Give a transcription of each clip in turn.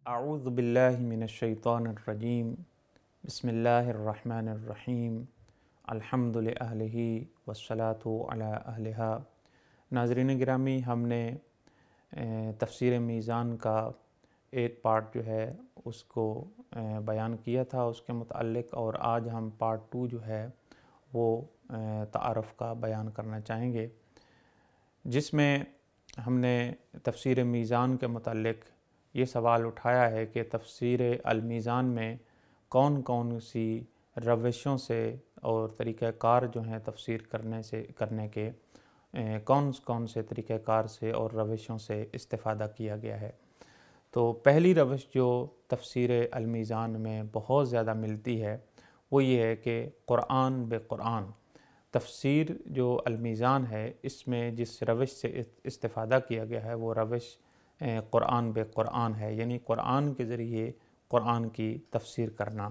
اعوذ باللہ من الشیطان الرجیم بسم اللہ الرحمن الرحیم الحمد للہ والصلاة علی اہلہا۔ ناظرین گرامی، ہم نے تفسیر میزان کا ایک پارٹ جو ہے اس کو بیان کیا تھا اس کے متعلق، اور آج ہم پارٹ 2 جو ہے وہ تعارف کا بیان کرنا چاہیں گے، جس میں ہم نے تفسیر میزان کے متعلق یہ سوال اٹھایا ہے کہ تفسیر المیزان میں کون کون سی روشوں سے اور طریقہ کار جو ہیں تفسیر کرنے کے کون سے طریقہ کار سے اور روشوں سے استفادہ کیا گیا ہے۔ تو پہلی روش جو تفسیر المیزان میں بہت زیادہ ملتی ہے وہ یہ ہے کہ قرآن بے قرآن تفسیر جو المیزان ہے، اس میں جس روش سے استفادہ کیا گیا ہے وہ روش قرآن بے قرآن ہے، یعنی قرآن کے ذریعے قرآن کی تفسیر کرنا۔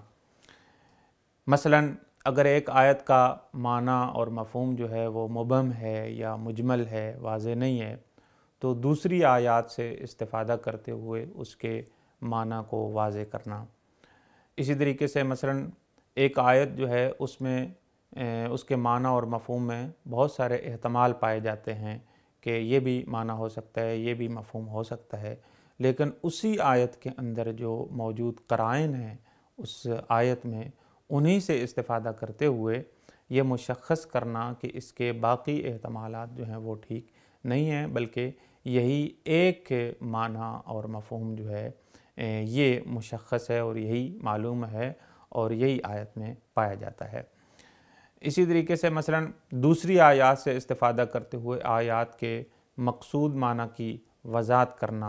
مثلا اگر ایک آیت کا معنی اور مفہوم جو ہے وہ مبہم ہے یا مجمل ہے، واضح نہیں ہے، تو دوسری آیات سے استفادہ کرتے ہوئے اس کے معنی کو واضح کرنا۔ اسی طریقے سے مثلا ایک آیت جو ہے اس میں اس کے معنی اور مفہوم میں بہت سارے احتمال پائے جاتے ہیں کہ یہ بھی معنی ہو سکتا ہے، یہ بھی مفہوم ہو سکتا ہے، لیکن اسی آیت کے اندر جو موجود قرائن ہیں اس آیت میں انہی سے استفادہ کرتے ہوئے یہ مشخص کرنا کہ اس کے باقی احتمالات جو ہیں وہ ٹھیک نہیں ہیں، بلکہ یہی ایک معنی اور مفہوم جو ہے یہ مشخص ہے اور یہی معلوم ہے اور یہی آیت میں پایا جاتا ہے۔ اسی طریقے سے مثلا دوسری آیات سے استفادہ کرتے ہوئے آیات کے مقصود معنی کی وضاحت کرنا،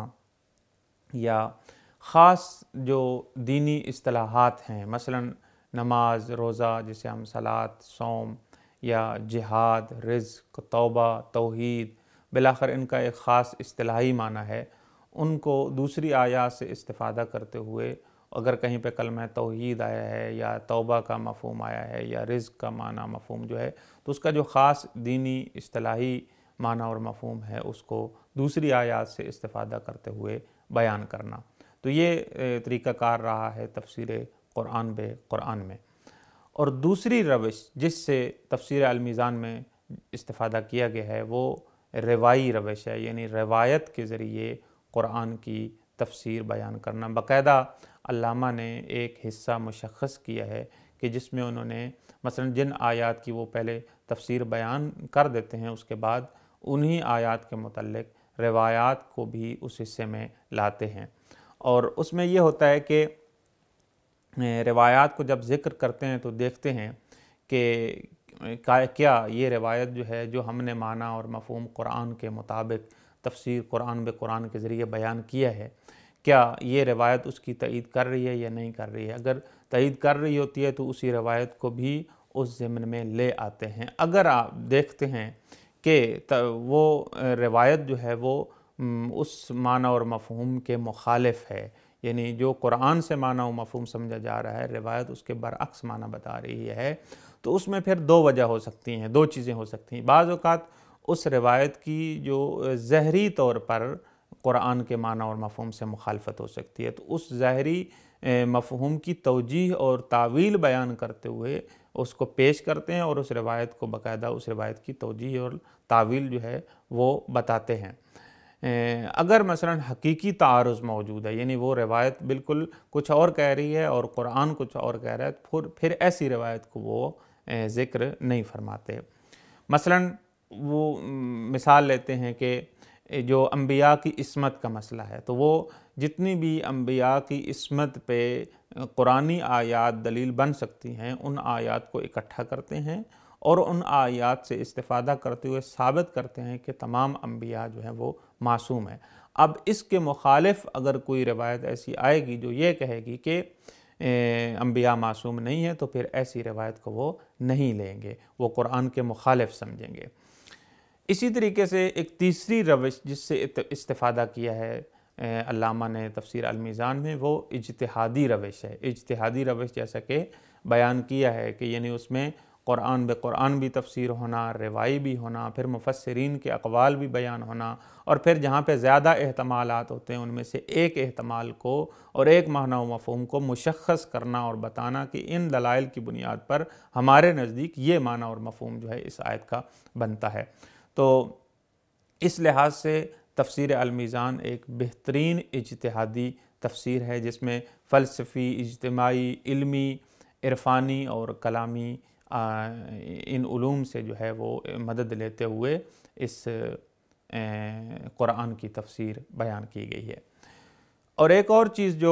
یا خاص جو دینی اصطلاحات ہیں، مثلا نماز، روزہ جسے ہم صلاۃ، صوم یا جہاد، رزق، توبہ، توحید، بالآخر ان کا ایک خاص اصطلاحی معنی ہے، ان کو دوسری آیات سے استفادہ کرتے ہوئے اگر کہیں پہ کلمہ توحید آیا ہے یا توبہ کا مفہوم آیا ہے یا رزق کا معنی مفہوم جو ہے، تو اس کا جو خاص دینی اصطلاحی معنی اور مفہوم ہے اس کو دوسری آیات سے استفادہ کرتے ہوئے بیان کرنا۔ تو یہ طریقہ کار رہا ہے تفسیر قرآن بے قرآن میں۔ اور دوسری روش جس سے تفسیر المیزان میں استفادہ کیا گیا ہے وہ روائی روش ہے، یعنی روایت کے ذریعے قرآن کی تفسیر بیان کرنا۔ باقاعدہ علامہ نے ایک حصہ مشخص کیا ہے کہ جس میں انہوں نے مثلا جن آیات کی وہ پہلے تفسیر بیان کر دیتے ہیں، اس کے بعد انہی آیات کے متعلق روایات کو بھی اس حصے میں لاتے ہیں، اور اس میں یہ ہوتا ہے کہ روایات کو جب ذکر کرتے ہیں تو دیکھتے ہیں کہ کیا یہ روایت جو ہے جو ہم نے معنی اور مفہوم قرآن کے مطابق تفسیر قرآن بے قرآن کے ذریعے بیان کیا ہے، کیا یہ روایت اس کی تائید کر رہی ہے یا نہیں کر رہی ہے۔ اگر تائید کر رہی ہوتی ہے تو اسی روایت کو بھی اس ضمن میں لے آتے ہیں۔ اگر آپ دیکھتے ہیں کہ وہ روایت جو ہے وہ اس معنی اور مفہوم کے مخالف ہے، یعنی جو قرآن سے معنی و مفہوم سمجھا جا رہا ہے روایت اس کے برعکس معنی بتا رہی ہے، تو اس میں پھر دو وجہ ہو سکتی ہیں، دو چیزیں ہو سکتی ہیں۔ بعض اوقات اس روایت کی جو ظاہری طور پر قرآن کے معنی اور مفہوم سے مخالفت ہو سکتی ہے، تو اس ظاہری مفہوم کی توجیح اور تعویل بیان کرتے ہوئے اس کو پیش کرتے ہیں اور اس روایت کو باقاعدہ اس روایت کی توجیح اور تعویل جو ہے وہ بتاتے ہیں۔ اگر مثلا حقیقی تعارض موجود ہے، یعنی وہ روایت بالکل کچھ اور کہہ رہی ہے اور قرآن کچھ اور کہہ رہا ہے، پھر ایسی روایت کو وہ ذکر نہیں فرماتے۔ مثلا وہ مثال لیتے ہیں کہ جو انبیاء کی عصمت کا مسئلہ ہے، تو وہ جتنی بھی انبیاء کی عصمت پہ قرآنی آیات دلیل بن سکتی ہیں ان آیات کو اکٹھا کرتے ہیں اور ان آیات سے استفادہ کرتے ہوئے ثابت کرتے ہیں کہ تمام انبیاء جو ہیں وہ معصوم ہیں۔ اب اس کے مخالف اگر کوئی روایت ایسی آئے گی جو یہ کہے گی کہ انبیاء معصوم نہیں ہیں، تو پھر ایسی روایت کو وہ نہیں لیں گے، وہ قرآن کے مخالف سمجھیں گے۔ اسی طریقے سے ایک تیسری روش جس سے استفادہ کیا ہے علامہ نے تفسیر المیزان میں، وہ اجتہادی روش ہے۔ اجتہادی روش جیسا کہ بیان کیا ہے کہ یعنی اس میں قرآن بے قرآن بھی تفسیر ہونا، روائی بھی ہونا، پھر مفسرین کے اقوال بھی بیان ہونا، اور پھر جہاں پہ زیادہ احتمالات ہوتے ہیں ان میں سے ایک احتمال کو اور ایک معنی و مفہوم کو مشخص کرنا اور بتانا کہ ان دلائل کی بنیاد پر ہمارے نزدیک یہ معنی اور مفہوم جو ہے اس آیت کا بنتا ہے۔ تو اس لحاظ سے تفسیر المیزان ایک بہترین اجتہادی تفسیر ہے جس میں فلسفی، اجتماعی، علمی، عرفانی اور کلامی ان علوم سے جو ہے وہ مدد لیتے ہوئے اس قرآن کی تفسیر بیان کی گئی ہے۔ اور ایک اور چیز جو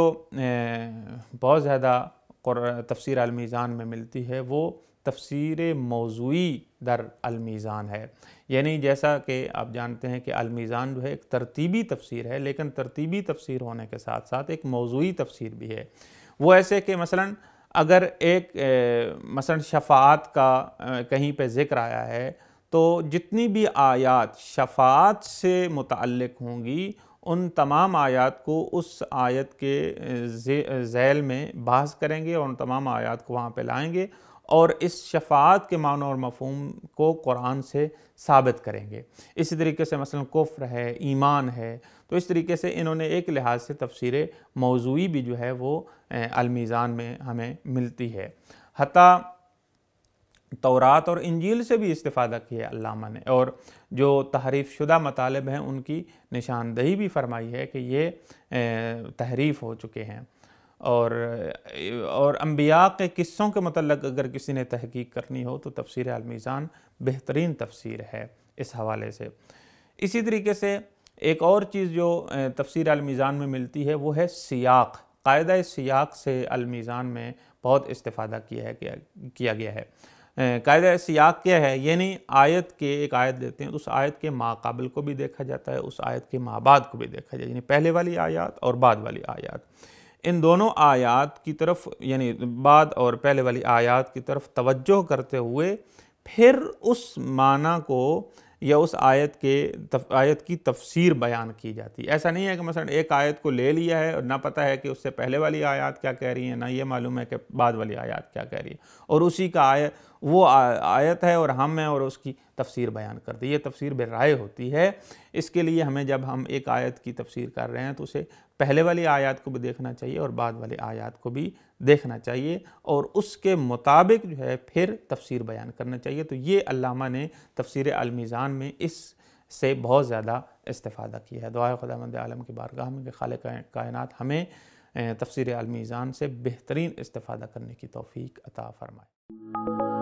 بہت زیادہ تفسیر المیزان میں ملتی ہے وہ تفسیر موضوعی در المیزان ہے، یعنی جیسا کہ آپ جانتے ہیں کہ المیزان جو ہے ایک ترتیبی تفسیر ہے، لیکن ترتیبی تفسیر ہونے کے ساتھ ساتھ ایک موضوعی تفسیر بھی ہے۔ وہ ایسے کہ مثلا اگر ایک مثلا شفاعت کا کہیں پہ ذکر آیا ہے تو جتنی بھی آیات شفاعت سے متعلق ہوں گی ان تمام آیات کو اس آیت کے ذیل میں بحث کریں گے اور ان تمام آیات کو وہاں پہ لائیں گے اور اس شفاعت کے معنی اور مفہوم کو قرآن سے ثابت کریں گے۔ اسی طریقے سے مثلا کفر ہے، ایمان ہے، تو اس طریقے سے انہوں نے ایک لحاظ سے تفسیر موضوعی بھی جو ہے وہ المیزان میں ہمیں ملتی ہے۔ حتیٰ تورات اور انجیل سے بھی استفادہ کیا علامہ نے، اور جو تحریف شدہ مطالب ہیں ان کی نشاندہی بھی فرمائی ہے کہ یہ تحریف ہو چکے ہیں۔ اور انبیاء کے قصوں کے متعلق اگر کسی نے تحقیق کرنی ہو تو تفسیر المیزان بہترین تفسیر ہے اس حوالے سے۔ اسی طریقے سے ایک اور چیز جو تفسیر المیزان میں ملتی ہے وہ ہے سیاق۔ قاعدہ سیاق سے المیزان میں بہت استفادہ کیا گیا ہے۔ قاعدہ سیاق کیا ہے؟ یعنی آیت کے ایک آیت دیتے ہیں تو اس آیت کے ماقابل کو بھی دیکھا جاتا ہے، اس آیت کے مابعد کو بھی دیکھا جاتا ہے، یعنی پہلے والی آیات اور بعد والی آیات۔ ان دونوں آیات کی طرف یعنی بعد اور پہلے والی آیات کی طرف توجہ کرتے ہوئے پھر اس معنی کو یا اس آیت کی تفسیر بیان کی جاتی ہے۔ ایسا نہیں ہے کہ مثلا ایک آیت کو لے لیا ہے اور نہ پتہ ہے کہ اس سے پہلے والی آیات کیا کہہ رہی ہیں، نہ یہ معلوم ہے کہ بعد والی آیات کیا کہہ رہی ہے، اور اسی کا وہ آیت ہے اور ہم ہیں اور اس کی تفسیر بیان کر دی۔ یہ تفسیر بے رائے ہوتی ہے۔ اس کے لیے ہمیں جب ہم ایک آیت کی تفسیر کر رہے ہیں تو اسے پہلے والی آیات کو بھی دیکھنا چاہیے اور بعد والی آیات کو بھی دیکھنا چاہیے اور اس کے مطابق جو ہے پھر تفسیر بیان کرنا چاہیے۔ تو یہ علامہ نے تفسیر المیزان میں اس سے بہت زیادہ استفادہ کیا ہے۔ دعائے خداوند عالم کی بارگاہ میں کہ خالق کائنات ہمیں تفسیر المیزان سے بہترین استفادہ کرنے کی توفیق عطا فرمائے۔